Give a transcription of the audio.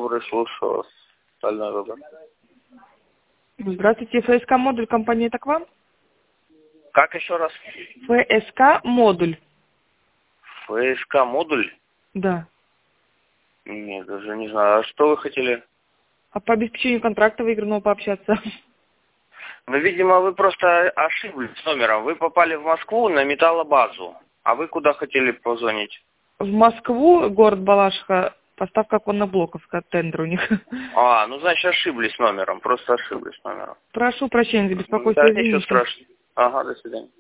добрый, слушаю вас. Стальной выбор. Здравствуйте, ФСК модуль, компания «Это к вам»? Как еще раз? ФСК модуль. ФСК модуль? Да. Нет, даже не знаю. А что вы хотели? А по обеспечению контракта выигранного пообщаться? Ну, видимо, вы просто ошиблись с номером. Вы попали в Москву на металлобазу. А вы куда хотели позвонить? В Москву, город Балашиха, поставка конноблоков, тендер у них. А, ну, значит, ошиблись номером. Просто ошиблись номером. Прошу прощения за беспокойство, Да, ничего извините. страшного. Ага, до свидания.